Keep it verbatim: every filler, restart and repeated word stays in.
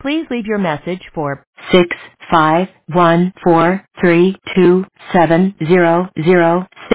Please leave your message for six five one four three two seven zero zero six.